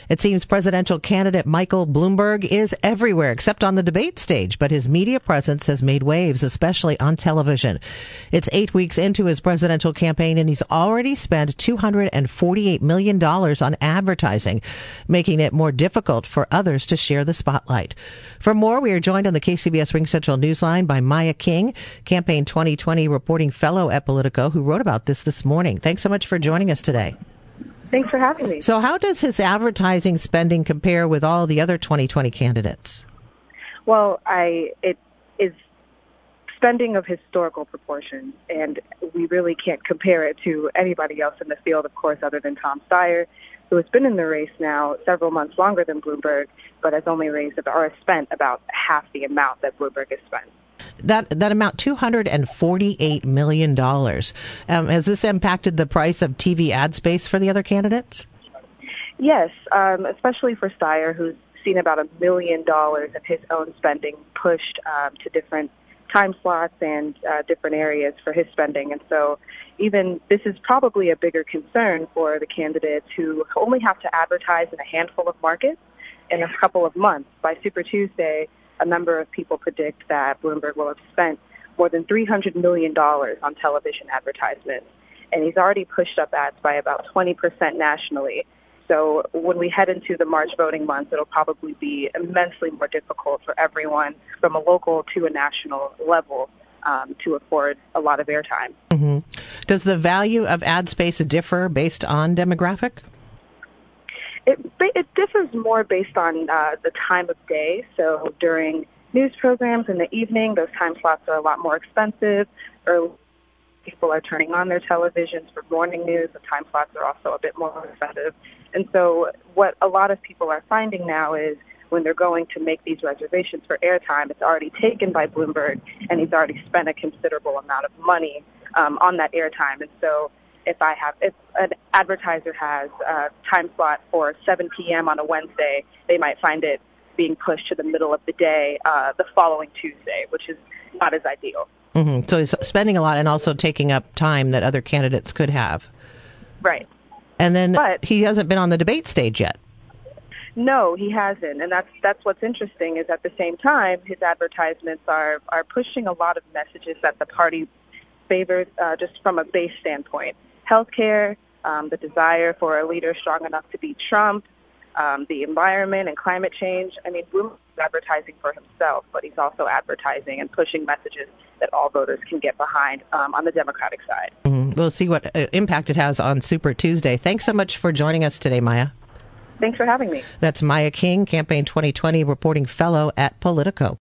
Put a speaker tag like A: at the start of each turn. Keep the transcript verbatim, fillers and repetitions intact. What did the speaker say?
A: It seems presidential candidate Michael Bloomberg is everywhere except on the debate stage, but his media presence has made waves, especially on television. It's eight weeks into his presidential campaign, and he's already spent two hundred forty-eight million dollars on advertising, making it more difficult for others to share the spotlight. For more, we are joined on the K C B S RingCentral Newsline by Maya King, Campaign twenty twenty reporting fellow at Politico, who wrote about this this morning. Thanks so much for joining us today.
B: Thanks for having me.
A: So how does his advertising spending compare with all the other twenty twenty candidates?
B: Well, I it is spending of historical proportions, and we really can't compare it to anybody else in the field, of course, other than Tom Steyer, who has been in the race now several months longer than Bloomberg, but has only raised or has spent about half the amount that Bloomberg has spent.
A: That that amount, two hundred forty-eight million dollars. Um, has this impacted the price of T V ad space for the other candidates?
B: Yes, um, especially for Steyer, who's seen about a million dollars of his own spending pushed um, to different time slots and uh, different areas for his spending. And so even this is probably a bigger concern for the candidates who only have to advertise in a handful of markets in a couple of months. By Super Tuesday, a number of people predict that Bloomberg will have spent more than three hundred million dollars on television advertisements, and he's already pushed up ads by about twenty percent nationally. So when we head into the March voting months, it'll probably be immensely more difficult for everyone from a local to a national level um, to afford a lot of airtime.
A: Mm-hmm. Does the value of ad space differ based on demographic?
B: It, it differs more based on uh, the time of day. So during news programs in the evening, those time slots are a lot more expensive. Early people are turning on their televisions for morning news. The time slots are also a bit more expensive. And so what a lot of people are finding now is when they're going to make these reservations for airtime, it's already taken by Bloomberg, and he's already spent a considerable amount of money um, on that airtime. And so if I have, if an advertiser has a time slot for seven p.m. on a Wednesday, they might find it being pushed to the middle of the day uh, the following Tuesday, which is not as ideal.
A: Mm-hmm. So he's spending a lot and also taking up time that other candidates could have.
B: Right.
A: And then
B: but,
A: he hasn't been on the debate stage yet.
B: No, he hasn't. And that's that's what's interesting is at the same time, his advertisements are, are pushing a lot of messages that the party favors uh, just from a base standpoint. Healthcare, um, the desire for a leader strong enough to beat Trump, um, the environment and climate change. I mean, Bloomberg is advertising for himself, but he's also advertising and pushing messages that all voters can get behind um, on the Democratic side.
A: Mm-hmm. We'll see what uh, impact it has on Super Tuesday. Thanks so much for joining us today, Maya.
B: Thanks for having me.
A: That's Maya King, Campaign twenty twenty reporting fellow at Politico.